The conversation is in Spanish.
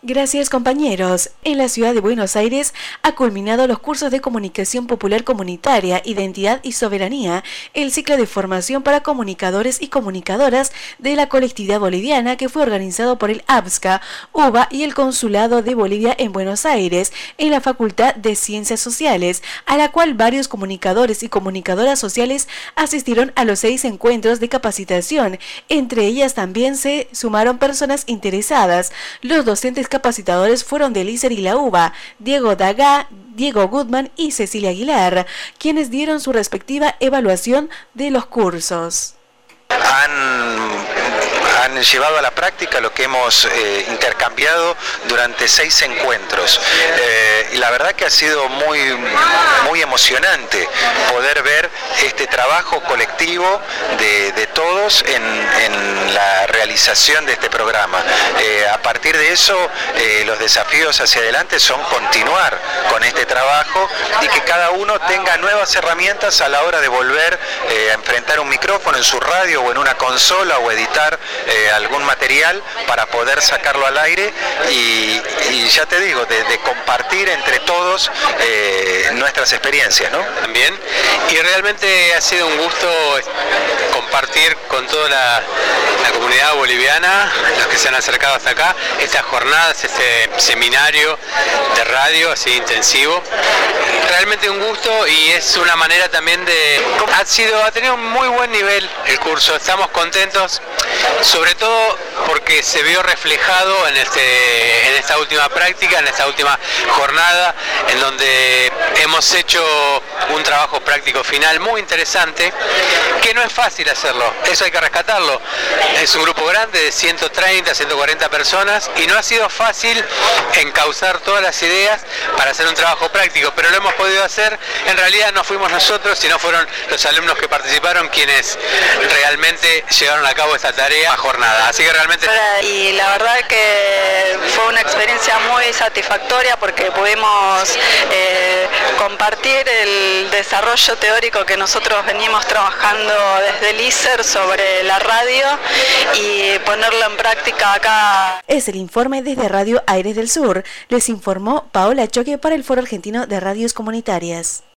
Gracias, compañeros. En la ciudad de Buenos Aires ha culminado los cursos de comunicación popular comunitaria, identidad y soberanía, el ciclo de formación para comunicadores y comunicadoras de la colectividad boliviana que fue organizado por el ABSCA, UBA y el Consulado de Bolivia en Buenos Aires en la Facultad de Ciencias Sociales, a la cual varios comunicadores y comunicadoras sociales asistieron a los 6 encuentros de capacitación. Entre ellas también se sumaron personas interesadas. Los docentes capacitadores fueron de ISER y la UBA, Diego Dagá, Diego Goodman y Cecilia Aguilar, quienes dieron su respectiva evaluación de los cursos. Han llevado a la práctica lo que hemos intercambiado durante 6 encuentros. Y la verdad que ha sido muy emocionante poder ver este trabajo colectivo de todos en la realización de este programa. A partir de eso, los desafíos hacia adelante son continuar con este trabajo y que cada uno tenga nuevas herramientas a la hora de volver a enfrentar un micrófono en su radio o en una consola o editar algún material para poder sacarlo al aire y ya te digo, de compartir entre todos nuestras experiencias, ¿no? También, y realmente ha sido un gusto compartir con toda la comunidad boliviana, los que se han acercado hasta acá, estas jornadas, este seminario de radio así intensivo. Realmente un gusto y es una manera también ha tenido un muy buen nivel el curso, estamos contentos, sobre todo porque se vio reflejado en esta última práctica, en esta última jornada, en donde hemos hecho un trabajo práctico final muy interesante, que no es fácil hacerlo, eso hay que rescatarlo. Es un grupo grande de 130, 140 personas y no ha sido fácil encauzar todas las ideas para hacer un trabajo práctico, pero lo hemos podido hacer. En realidad no fuimos nosotros, sino fueron los alumnos que participaron quienes realmente llevaron a cabo esta tarea a jornada. Así que realmente... Y la verdad que fue una experiencia muy satisfactoria porque pudimos compartir el desarrollo teórico que nosotros venimos trabajando desde el ISER sobre la radio y ponerlo en práctica acá. Es el informe desde Radio Aires del Sur. Les informó Paola Choque para el Foro Argentino de Radios Comunitarias.